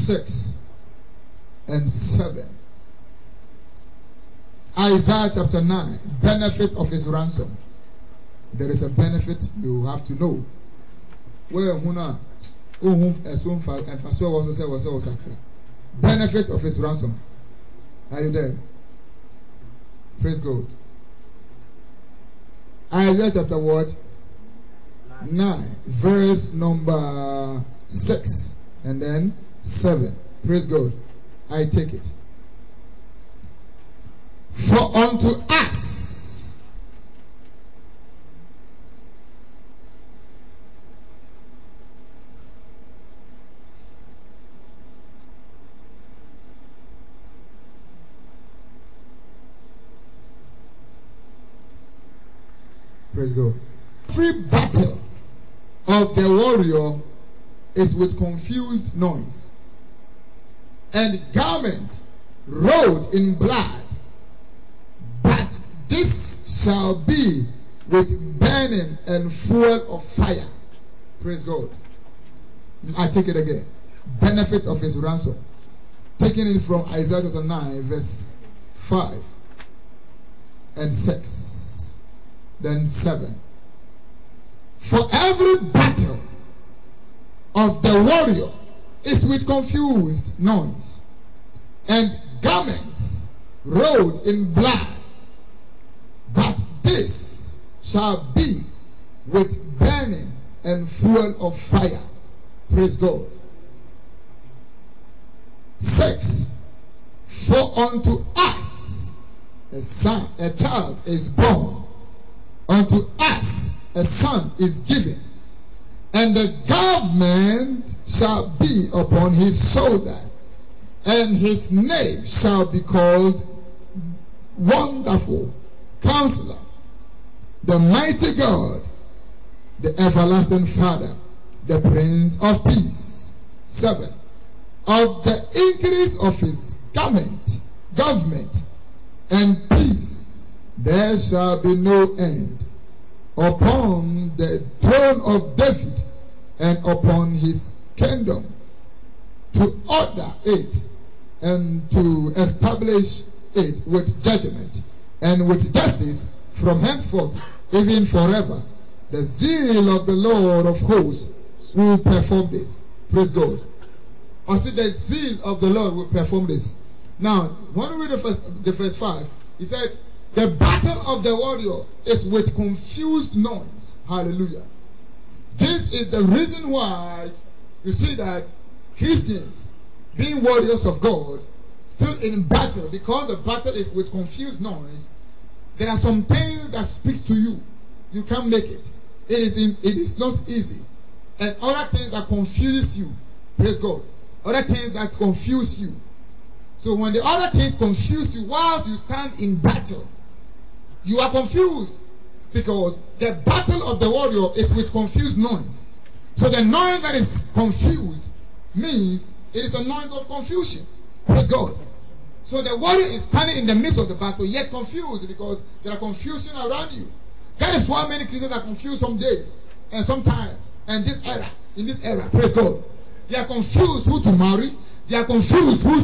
6 and 7. Isaiah chapter 9, benefit of his ransom. There is a benefit you have to know. Benefit of his ransom. Are you there? Praise God. Isaiah chapter what? 9, verse number 6 and then 7. Praise God. I take it. For unto us praise God. Every battle of the warrior is with confused noise, and garment rolled in blood, but this shall be with burning and fuel of fire. Praise God. I take it again. Benefit of his ransom. Taking it from Isaiah chapter 9, verse 5 and 6, then 7. For every battle of the warrior is with confused noise, and garments rolled in blood, but this shall be with burning and fuel of fire. Praise God. 6. For unto us a child is born, unto us a son is given, and the government shall be upon his shoulder, and his name shall be called Wonderful Counselor, the Mighty God, the Everlasting Father, the Prince of Peace. 7. Of the increase of his government and peace there shall be no end, upon the throne of David and upon his kingdom, to order it and to establish it with judgment and with justice from henceforth even forever. The zeal of the Lord of hosts will perform this. Praise God. I see the zeal of the Lord will perform this. Now, when we read the verse 5, he said, the battle of the warrior is with confused noise. Hallelujah. This is the reason why you see that Christians, being warriors of God, still in battle, because the battle is with confused noise. There are some things that speaks to you. You can't make it. It is not easy. And other things that confuses you. Praise God. Other things that confuse you. So when the other things confuse you, whilst you stand in battle, you are confused, because the battle of the warrior is with confused noise. So the noise that is confused means it is a noise of confusion. Praise God. So the warrior is standing in the midst of the battle, yet confused, because there are confusion around you. That is why many Christians are confused some days and sometimes, and in this era, praise God. They are confused who to marry. They are confused who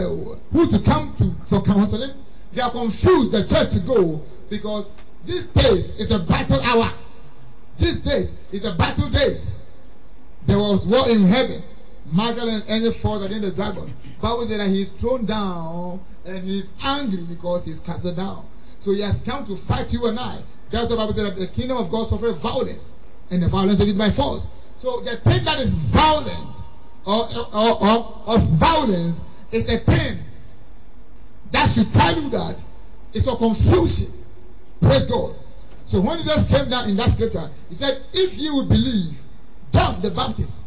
to come to for counseling. They are confused the church to go, because these days is a battle hour. These days is a battle days. There was war in heaven. Michael and angel fought against the dragon. Bible said that he is thrown down and he is angry because he is cast down. So he has come to fight you and I. That's why the Bible said that the kingdom of God suffered violence, and the violence taken by force. So the thing that is violent or of violence is a thing that should tell you that it's a confusion. Praise God. So when Jesus came down in that scripture, he said, if you will believe John the Baptist,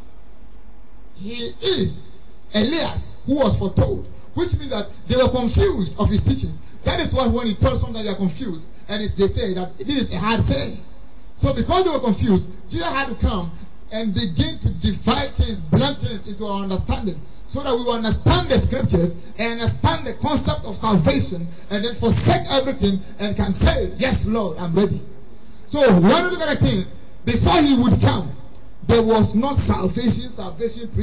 he is Elias who was foretold, which means that they were confused of his teachings. That is why when he tells someone that they are confused, and they say that this is a hard saying. So because they were confused, Jesus had to come and begin to divide things, blend things into our understanding, so that we will understand the scriptures and understand the concept of salvation, and then forsake everything and can say, yes, Lord, I'm ready. So when we look at the things, before he would come, there was not salvation